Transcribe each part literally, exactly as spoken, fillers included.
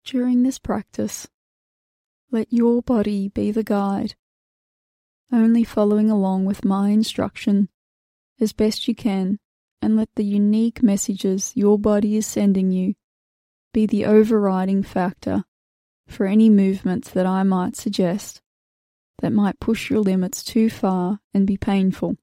During this practice, let your body be the guide, only following along with my instruction as best you can, and let the unique messages your body is sending you be the overriding factor for any movements that I might suggest that might push your limits too far and be painful.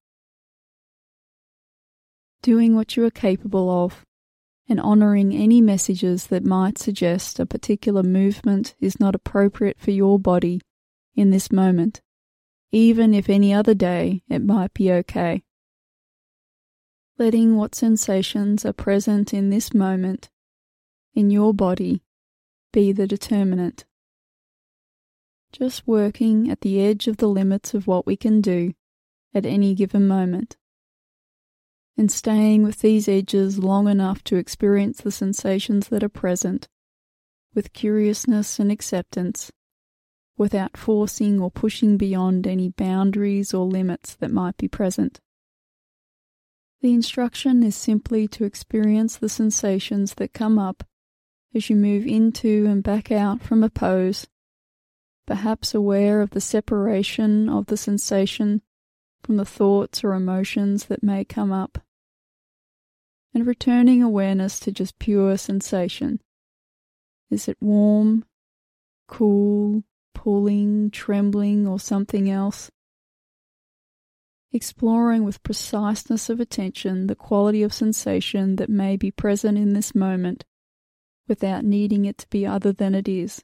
Doing what you are capable of and honouring any messages that might suggest a particular movement is not appropriate for your body in this moment, even if any other day it might be okay. Letting what sensations are present in this moment in your body be the determinant. Just working at the edge of the limits of what we can do at any given moment, and staying with these edges long enough to experience the sensations that are present with curiousness and acceptance, without forcing or pushing beyond any boundaries or limits that might be present. The instruction is simply to experience the sensations that come up as you move into and back out from a pose, perhaps aware of the separation of the sensation from the thoughts or emotions that may come up, and returning awareness to just pure sensation. Is it warm, cool, pulling, trembling, or something else? Exploring with preciseness of attention the quality of sensation that may be present in this moment without needing it to be other than it is.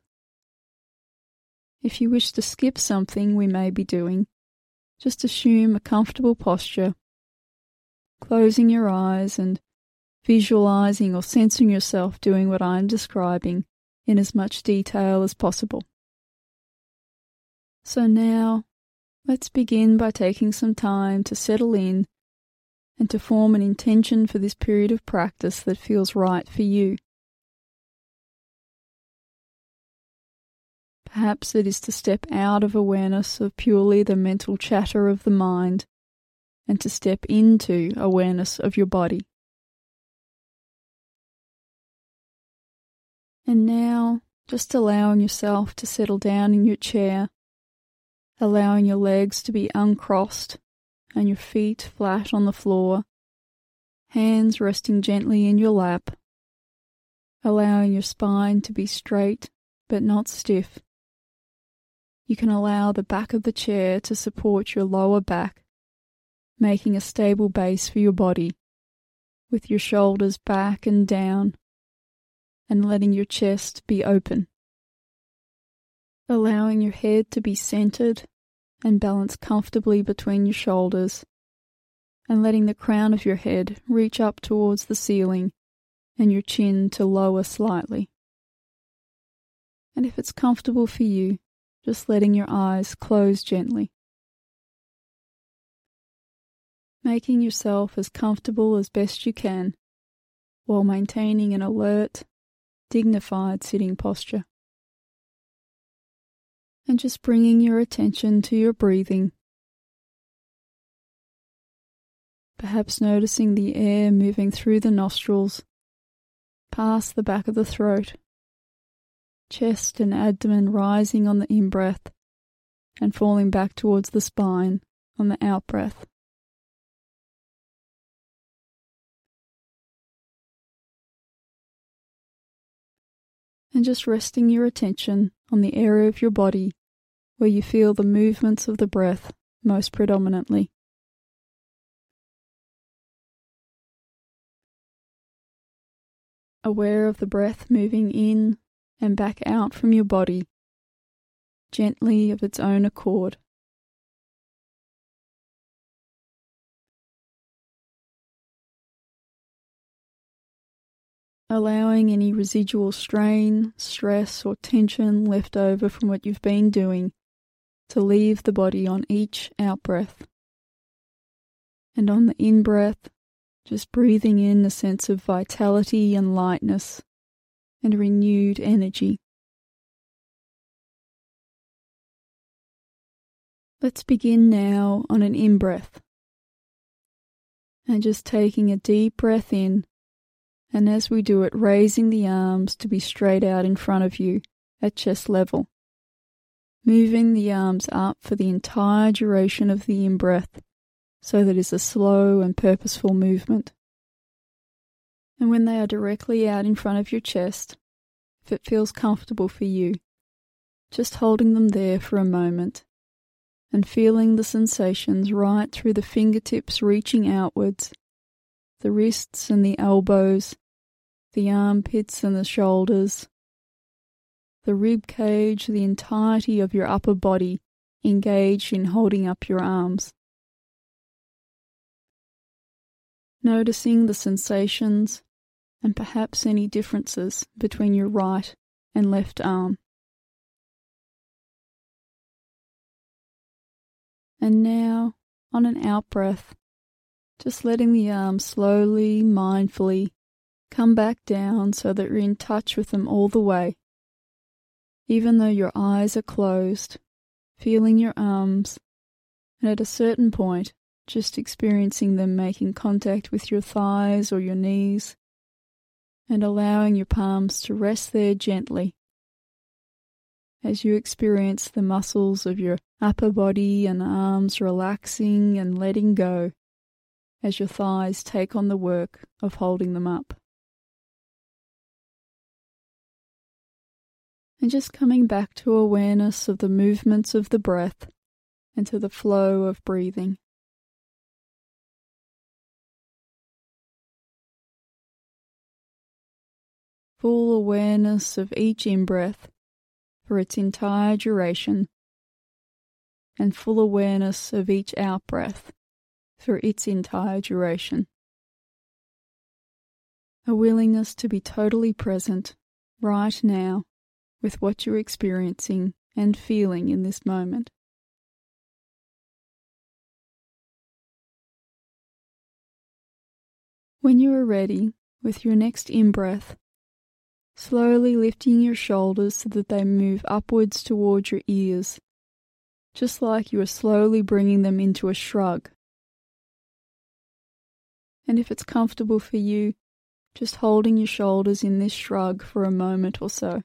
If you wish to skip something we may be doing, just assume a comfortable posture, closing your eyes and visualizing or sensing yourself doing what I am describing in as much detail as possible. So now, let's begin by taking some time to settle in and to form an intention for this period of practice that feels right for you. Perhaps it is to step out of awareness of purely the mental chatter of the mind and to step into awareness of your body. And now, just allowing yourself to settle down in your chair, allowing your legs to be uncrossed and your feet flat on the floor, hands resting gently in your lap, allowing your spine to be straight but not stiff. You can allow the back of the chair to support your lower back, making a stable base for your body, with your shoulders back and down, and letting your chest be open. Allowing your head to be centered and balanced comfortably between your shoulders, and letting the crown of your head reach up towards the ceiling and your chin to lower slightly. And if it's comfortable for you, just letting your eyes close gently. Making yourself as comfortable as best you can while maintaining an alert, dignified sitting posture. And just bringing your attention to your breathing. Perhaps noticing the air moving through the nostrils, past the back of the throat, chest and abdomen rising on the in-breath and falling back towards the spine on the out-breath. And just resting your attention on the area of your body where you feel the movements of the breath most predominantly. Aware of the breath moving in and back out from your body, gently of its own accord. Allowing any residual strain, stress, or tension left over from what you've been doing to leave the body on each out-breath. And on the in-breath, just breathing in a sense of vitality and lightness and renewed energy. Let's begin now on an in-breath. And just taking a deep breath in And as we do it, raising the arms to be straight out in front of you at chest level. Moving the arms up for the entire duration of the in-breath so that it's a slow and purposeful movement. And when they are directly out in front of your chest, if it feels comfortable for you, just holding them there for a moment and feeling the sensations right through the fingertips reaching outwards, the wrists and the elbows, the armpits and the shoulders, the rib cage, the entirety of your upper body engaged in holding up your arms. Noticing the sensations and perhaps any differences between your right and left arm. And now, on an out-breath, just letting the arms slowly, mindfully come back down so that you're in touch with them all the way. Even though your eyes are closed, feeling your arms, and at a certain point, just experiencing them making contact with your thighs or your knees, and allowing your palms to rest there gently as you experience the muscles of your upper body and arms relaxing and letting go as your thighs take on the work of holding them up. And just coming back to awareness of the movements of the breath and to the flow of breathing. Full awareness of each in-breath for its entire duration, and full awareness of each out-breath for its entire duration. A willingness to be totally present right now with what you're experiencing and feeling in this moment. When you are ready, with your next in-breath, slowly lifting your shoulders so that they move upwards towards your ears, just like you are slowly bringing them into a shrug. And if it's comfortable for you, just holding your shoulders in this shrug for a moment or so.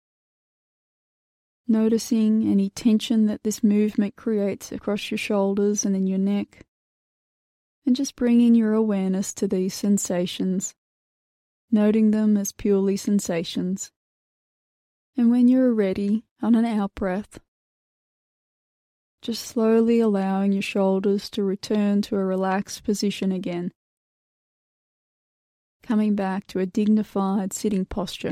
Noticing any tension that this movement creates across your shoulders and in your neck, and just bringing your awareness to these sensations, noting them as purely sensations. And when you're ready, on an out-breath, just slowly allowing your shoulders to return to a relaxed position again, coming back to a dignified sitting posture,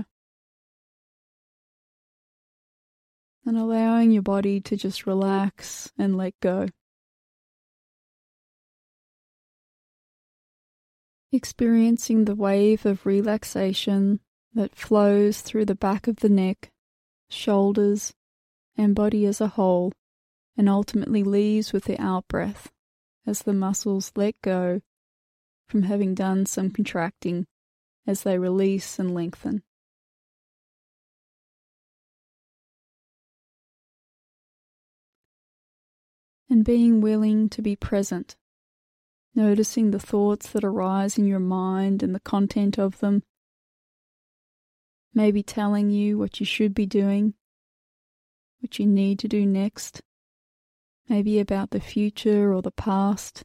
and allowing your body to just relax and let go. Experiencing the wave of relaxation that flows through the back of the neck, shoulders, and body as a whole, and ultimately leaves with the out-breath as the muscles let go from having done some contracting as they release and lengthen. And being willing to be present, noticing the thoughts that arise in your mind and the content of them, maybe telling you what you should be doing, what you need to do next, maybe about the future or the past.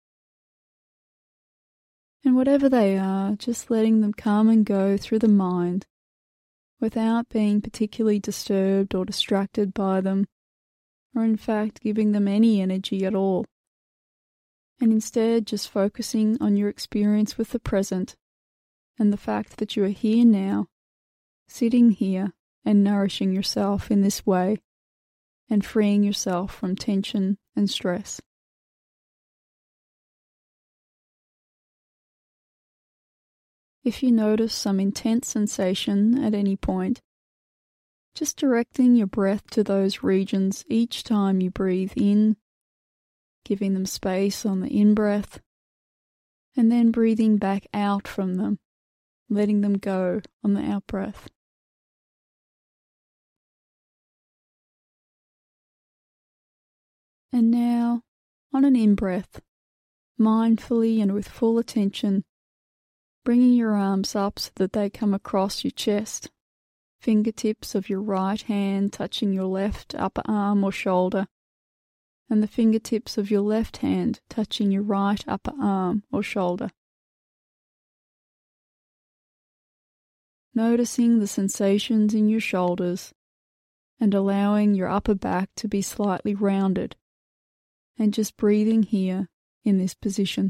And whatever they are, just letting them come and go through the mind without being particularly disturbed or distracted by them, or in fact giving them any energy at all. And instead just focusing on your experience with the present and the fact that you are here now, sitting here and nourishing yourself in this way and freeing yourself from tension and stress. If you notice some intense sensation at any point, just directing your breath to those regions each time you breathe in, giving them space on the in-breath, and then breathing back out from them, letting them go on the out-breath. And now, on an in-breath, mindfully and with full attention, Bringing your arms up so that they come across your chest, fingertips of your right hand touching your left upper arm or shoulder, and the fingertips of your left hand touching your right upper arm or shoulder. Noticing the sensations in your shoulders and allowing your upper back to be slightly rounded, and just breathing here in this position.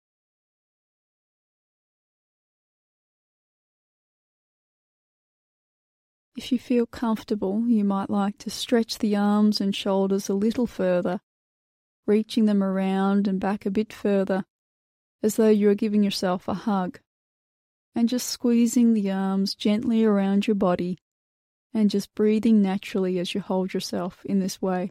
If you feel comfortable, you might like to stretch the arms and shoulders a little further, reaching them around and back a bit further, as though you are giving yourself a hug, and just squeezing the arms gently around your body and just breathing naturally as you hold yourself in this way.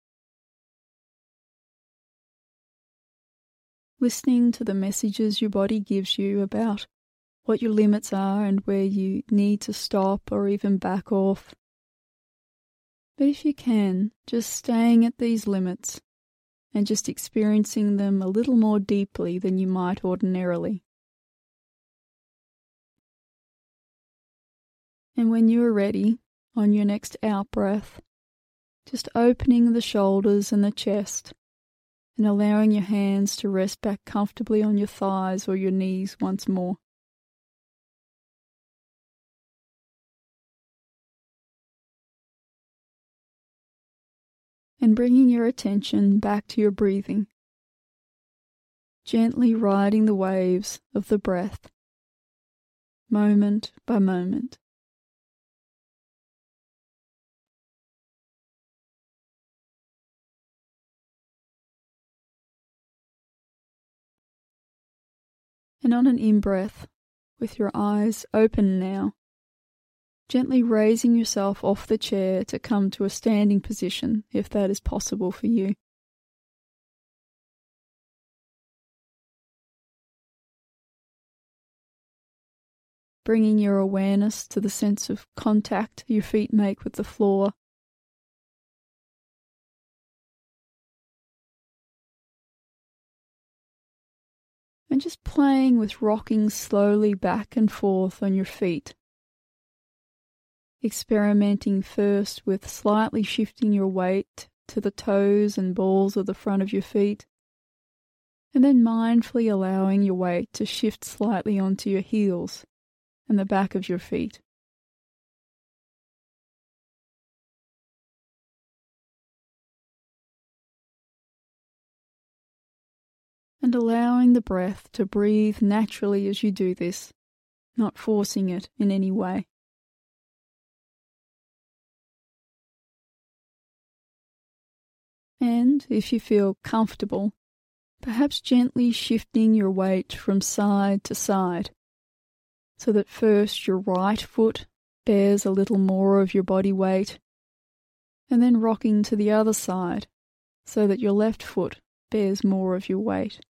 Listening to the messages your body gives you about what your limits are and where you need to stop or even back off. But if you can, just staying at these limits and just experiencing them a little more deeply than you might ordinarily. And when you are ready, on your next out-breath, just opening the shoulders and the chest and allowing your hands to rest back comfortably on your thighs or your knees once more. And bringing your attention back to your breathing, gently riding the waves of the breath, moment by moment. And on an in-breath, with your eyes open now, gently raising yourself off the chair to come to a standing position, if that is possible for you. Bringing your awareness to the sense of contact your feet make with the floor. And just playing with rocking slowly back and forth on your feet. Experimenting first with slightly shifting your weight to the toes and balls of the front of your feet, and then mindfully allowing your weight to shift slightly onto your heels and the back of your feet. And allowing the breath to breathe naturally as you do this, not forcing it in any way. And if you feel comfortable, perhaps gently shifting your weight from side to side, so that first your right foot bears a little more of your body weight, and then rocking to the other side, so that your left foot bears more of your weight.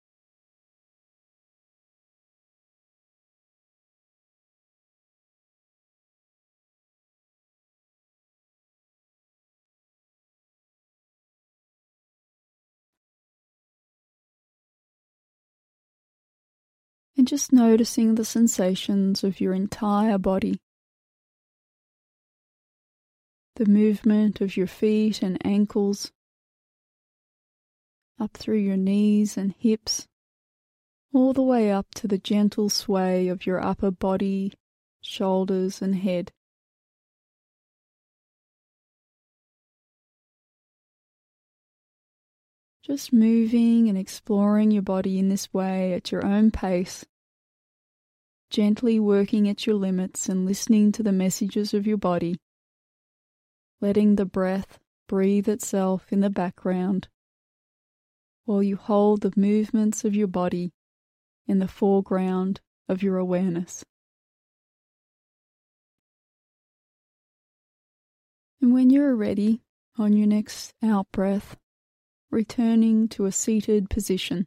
And just noticing the sensations of your entire body. The movement of your feet and ankles, up through your knees and hips, all the way up to the gentle sway of your upper body, shoulders and head. Just moving and exploring your body in this way at your own pace, gently working at your limits and listening to the messages of your body, letting the breath breathe itself in the background, while you hold the movements of your body in the foreground of your awareness. And when you're ready, on your next out-breath, returning to a seated position.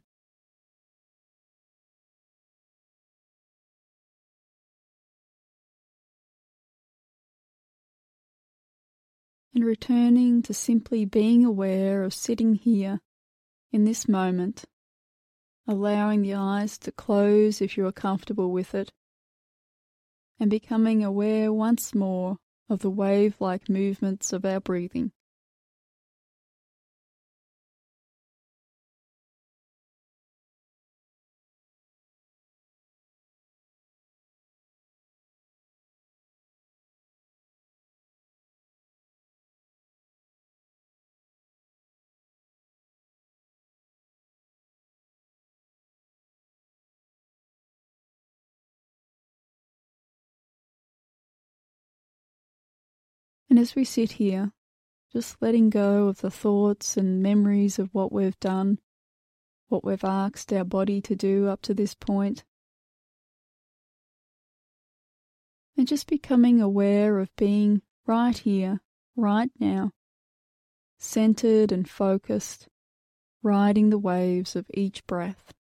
And returning to simply being aware of sitting here in this moment allowing the eyes to close if you are comfortable with it, and becoming aware once more of the wave-like movements of our breathing. And as we sit here, just letting go of the thoughts and memories of what we've done, what we've asked our body to do up to this point, and just becoming aware of being right here, right now, centered and focused, riding the waves of each breath.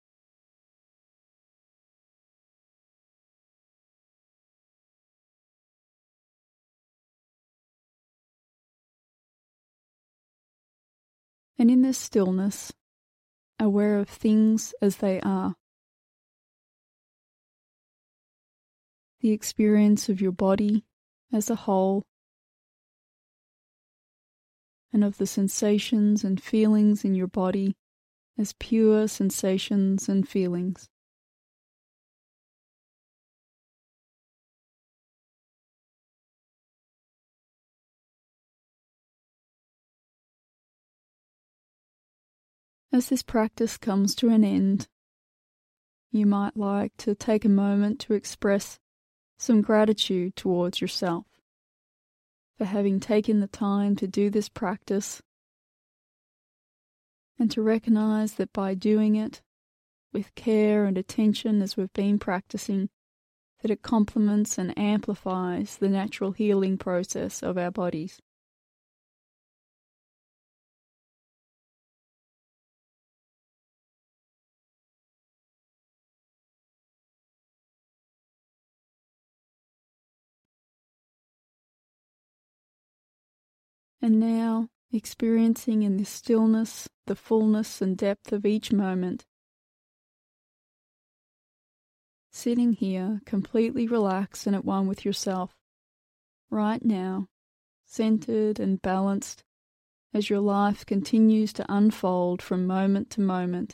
And in this stillness, aware of things as they are. The experience of your body as a whole, and of the sensations and feelings in your body as pure sensations and feelings. As this practice comes to an end, you might like to take a moment to express some gratitude towards yourself for having taken the time to do this practice, and to recognize that by doing it with care and attention as we've been practicing, that it complements and amplifies the natural healing process of our bodies. And now, experiencing in this stillness the fullness and depth of each moment, sitting here completely relaxed and at one with yourself, right now, centered and balanced as your life continues to unfold from moment to moment.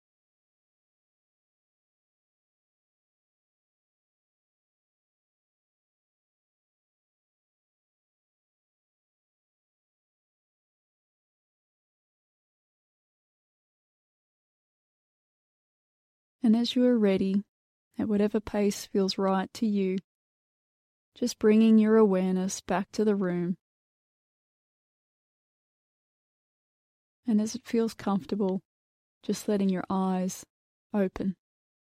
And as you are ready, at whatever pace feels right to you, just bringing your awareness back to the room. And as it feels comfortable, just letting your eyes open.